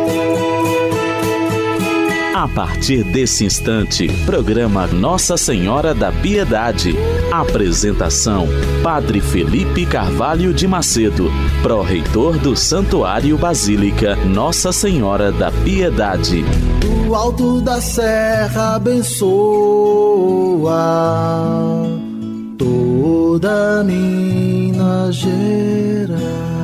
A partir desse instante, programa Nossa Senhora da Piedade. Apresentação: Padre Felipe Carvalho de Macedo, pró-reitor do Santuário Basílica Nossa Senhora da Piedade. Do alto da serra abençoa toda Minas Gerais.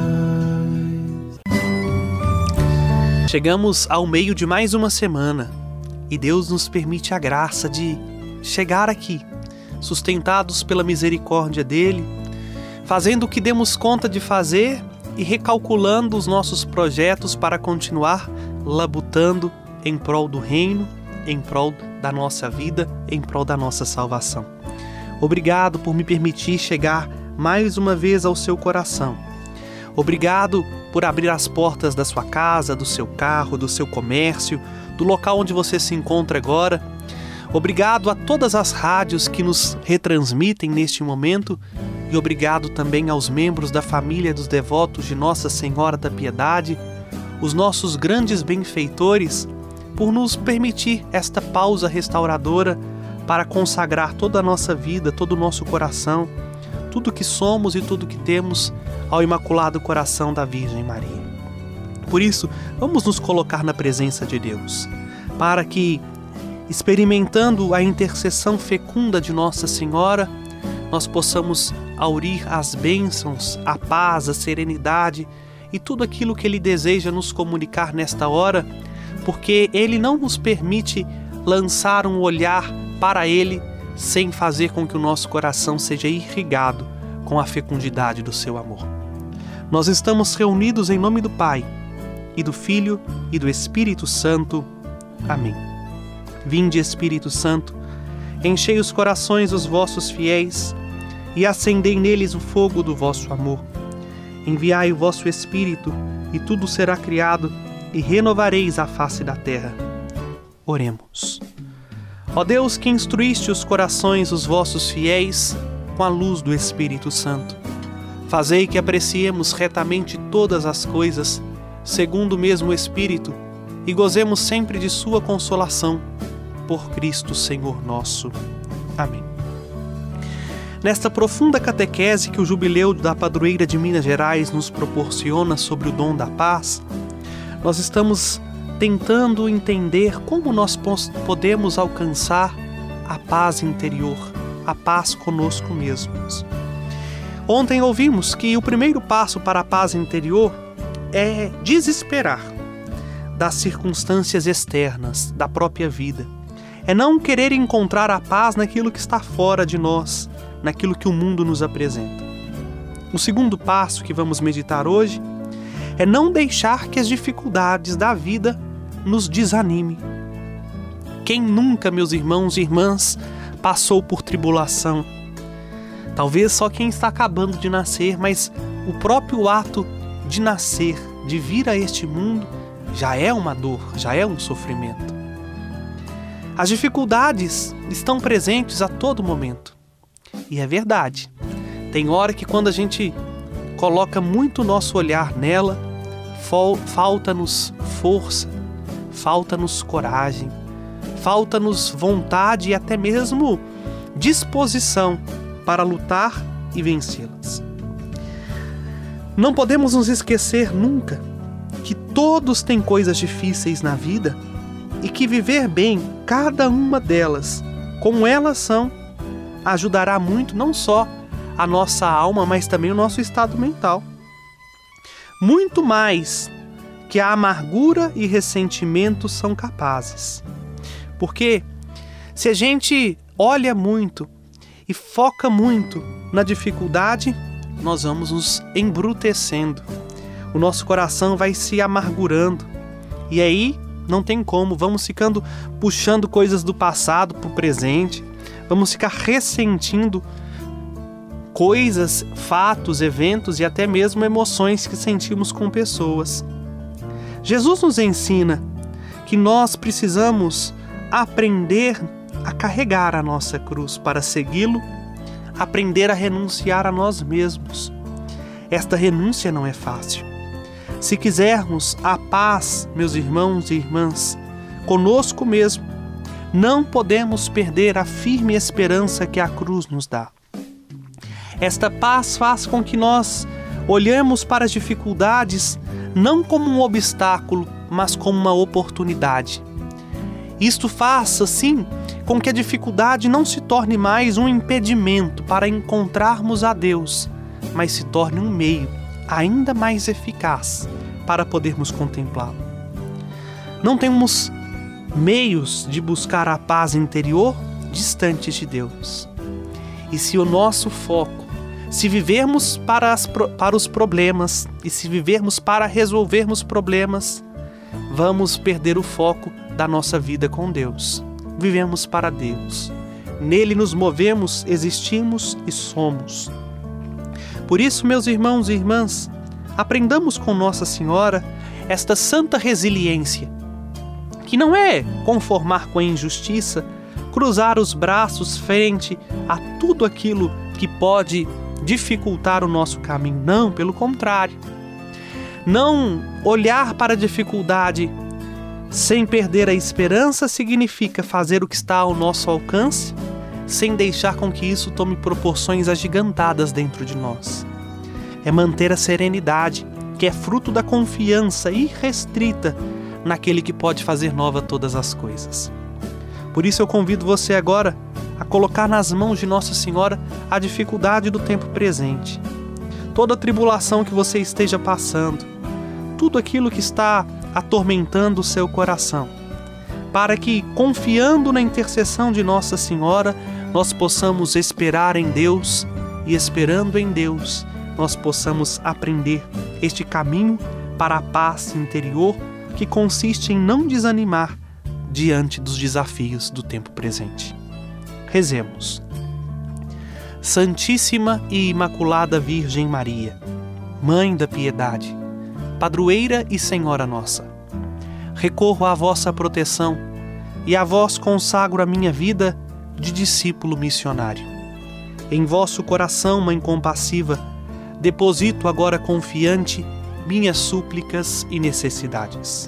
Chegamos ao meio de mais uma semana e Deus nos permite a graça de chegar aqui, sustentados pela misericórdia dEle, fazendo o que demos conta de fazer e recalculando os nossos projetos para continuar labutando em prol do reino, em prol da nossa vida, em prol da nossa salvação. Obrigado por me permitir chegar mais uma vez ao seu coração. Obrigado por abrir as portas da sua casa, do seu carro, do seu comércio, do local onde você se encontra agora. Obrigado a todas as rádios que nos retransmitem neste momento e obrigado também aos membros da família dos devotos de Nossa Senhora da Piedade, os nossos grandes benfeitores, por nos permitir esta pausa restauradora para consagrar toda a nossa vida, todo o nosso coração, tudo que somos e tudo que temos ao Imaculado Coração da Virgem Maria. Por isso, vamos nos colocar na presença de Deus, para que, experimentando a intercessão fecunda de Nossa Senhora, nós possamos aurir as bênçãos, a paz, a serenidade e tudo aquilo que Ele deseja nos comunicar nesta hora, porque Ele não nos permite lançar um olhar para Ele sem fazer com que o nosso coração seja irrigado com a fecundidade do seu amor. Nós estamos reunidos em nome do Pai, e do Filho, e do Espírito Santo. Amém. Vinde, Espírito Santo, enchei os corações dos vossos fiéis, e acendei neles o fogo do vosso amor. Enviai o vosso Espírito, e tudo será criado, e renovareis a face da terra. Oremos. Ó Deus, que instruíste os corações dos vossos fiéis com a luz do Espírito Santo, fazei que apreciemos retamente todas as coisas, segundo o mesmo Espírito, e gozemos sempre de sua consolação, por Cristo Senhor nosso. Amém. Nesta profunda catequese que o Jubileu da Padroeira de Minas Gerais nos proporciona sobre o dom da paz, nós estamos tentando entender como nós podemos alcançar a paz interior, a paz conosco mesmos. Ontem ouvimos que o primeiro passo para a paz interior é desesperar das circunstâncias externas, da própria vida. É não querer encontrar a paz naquilo que está fora de nós, naquilo que o mundo nos apresenta. O segundo passo que vamos meditar hoje é não deixar que as dificuldades da vida nos desanime. Quem nunca, meus irmãos e irmãs, passou por tribulação? Talvez só quem está acabando de nascer, mas o próprio ato de nascer, de vir a este mundo, já é uma dor, já é um sofrimento. As dificuldades estão presentes a todo momento. E é verdade. Tem hora que quando a gente coloca muito nosso olhar nela, falta-nos força, falta-nos coragem, falta-nos vontade e até mesmo disposição para lutar e vencê-las. Não podemos nos esquecer nunca que todos têm coisas difíceis na vida e que viver bem cada uma delas, como elas são, ajudará muito não só a nossa alma, mas também o nosso estado mental. Muito mais que a amargura e ressentimento são capazes. Porque se a gente olha muito e foca muito na dificuldade, nós vamos nos embrutecendo. O nosso coração vai se amargurando. E aí não tem como, vamos ficando puxando coisas do passado para o presente, vamos ficar ressentindo coisas, fatos, eventos e até mesmo emoções que sentimos com pessoas. Jesus nos ensina que nós precisamos aprender a carregar a nossa cruz para segui-lo, aprender a renunciar a nós mesmos. Esta renúncia não é fácil. Se quisermos a paz, meus irmãos e irmãs, conosco mesmo, não podemos perder a firme esperança que a cruz nos dá. Esta paz faz com que nós olhemos para as dificuldades não como um obstáculo, mas como uma oportunidade. Isto faz, assim, com que a dificuldade não se torne mais um impedimento para encontrarmos a Deus, mas se torne um meio ainda mais eficaz para podermos contemplá-lo. Não temos meios de buscar a paz interior distantes de Deus. E se o nosso foco, se vivermos para os problemas e se vivermos para resolvermos problemas, vamos perder o foco da nossa vida com Deus. Vivemos para Deus. Nele nos movemos, existimos e somos. Por isso, meus irmãos e irmãs, aprendamos com Nossa Senhora esta santa resiliência, que não é conformar com a injustiça, cruzar os braços frente a tudo aquilo que pode dificultar o nosso caminho. Não, pelo contrário. Não olhar para a dificuldade sem perder a esperança significa fazer o que está ao nosso alcance, sem deixar com que isso tome proporções agigantadas dentro de nós. É manter a serenidade, que é fruto da confiança irrestrita naquele que pode fazer nova todas as coisas. Por isso eu convido você agora a colocar nas mãos de Nossa Senhora a dificuldade do tempo presente. Toda a tribulação que você esteja passando, tudo aquilo que está atormentando o seu coração, para que, confiando na intercessão de Nossa Senhora, nós possamos esperar em Deus e, esperando em Deus, nós possamos aprender este caminho para a paz interior que consiste em não desanimar diante dos desafios do tempo presente. Rezemos. Santíssima e Imaculada Virgem Maria, Mãe da Piedade, Padroeira e Senhora nossa, recorro à vossa proteção e a vós consagro a minha vida de discípulo missionário. Em vosso coração, Mãe compassiva, deposito agora confiante minhas súplicas e necessidades.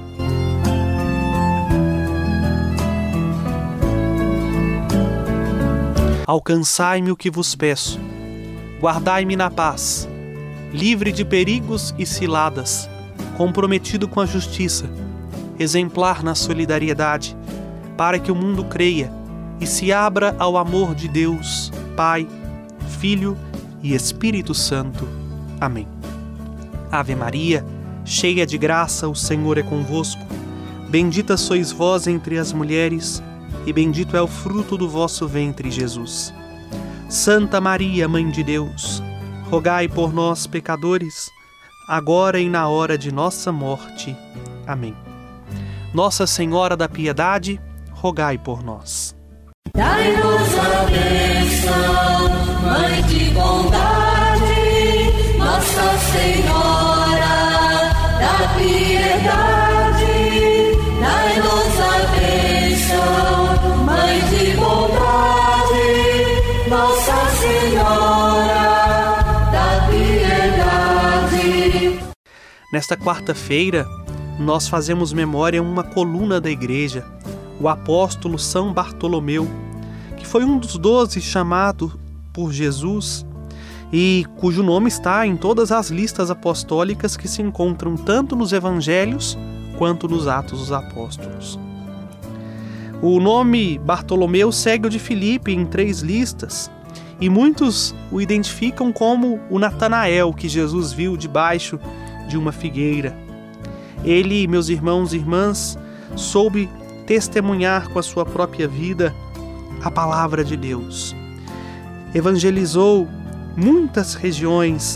Alcançai-me o que vos peço, guardai-me na paz, livre de perigos e ciladas, comprometido com a justiça, exemplar na solidariedade, para que o mundo creia e se abra ao amor de Deus, Pai, Filho e Espírito Santo. Amém. Ave Maria, cheia de graça, o Senhor é convosco. Bendita sois vós entre as mulheres, e bendito é o fruto do vosso ventre, Jesus. Santa Maria, Mãe de Deus, rogai por nós, pecadores, agora e na hora de nossa morte. Amém. Nossa Senhora da Piedade, rogai por nós. Dai-nos a bênção, Mãe de bondade, Nossa Senhora da Piedade. Dai-nos a bênção, Mãe de bondade, Nossa Senhora da Piedade. Nesta quarta-feira, nós fazemos memória a uma coluna da igreja, o apóstolo São Bartolomeu, que foi um dos 12 chamado por Jesus e cujo nome está em todas as listas apostólicas que se encontram tanto nos evangelhos quanto nos Atos dos Apóstolos. O nome Bartolomeu segue o de Filipe em 3 listas e muitos o identificam como o Natanael que Jesus viu debaixo de uma figueira. Ele, meus irmãos e irmãs, soube testemunhar com a sua própria vida a palavra de Deus. Evangelizou muitas regiões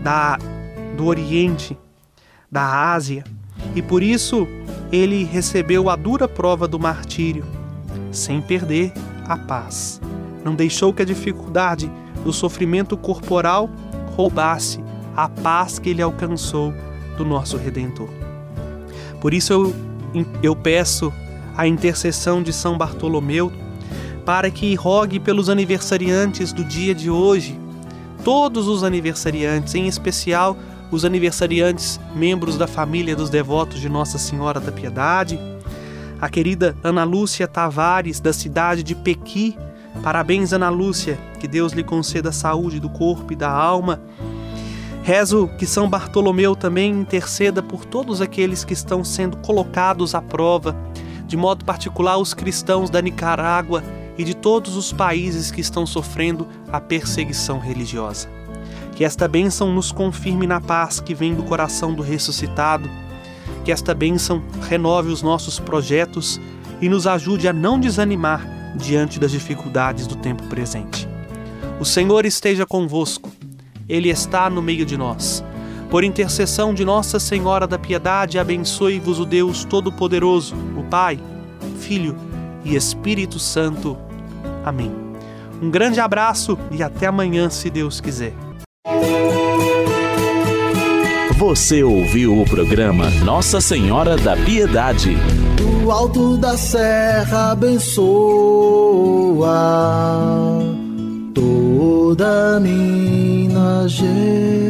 do Oriente, da Ásia, e por isso ele recebeu a dura prova do martírio, sem perder a paz. Não deixou que a dificuldade do sofrimento corporal roubasse a paz que ele alcançou do nosso Redentor. Por isso eu peço a intercessão de São Bartolomeu para que rogue pelos aniversariantes do dia de hoje, todos os aniversariantes, em especial os aniversariantes, membros da família dos devotos de Nossa Senhora da Piedade, a querida Ana Lúcia Tavares, da cidade de Pequi. Parabéns, Ana Lúcia, que Deus lhe conceda a saúde do corpo e da alma. Rezo que São Bartolomeu também interceda por todos aqueles que estão sendo colocados à prova, de modo particular os cristãos da Nicarágua e de todos os países que estão sofrendo a perseguição religiosa. Que esta bênção nos confirme na paz que vem do coração do ressuscitado, que esta bênção renove os nossos projetos e nos ajude a não desanimar diante das dificuldades do tempo presente. O Senhor esteja convosco, Ele está no meio de nós. Por intercessão de Nossa Senhora da Piedade, abençoe-vos o Deus Todo-Poderoso, o Pai, Filho e Espírito Santo. Amém. Um grande abraço e até amanhã, se Deus quiser. Você ouviu o programa Nossa Senhora da Piedade. Do alto da serra abençoa toda Minas Gerais.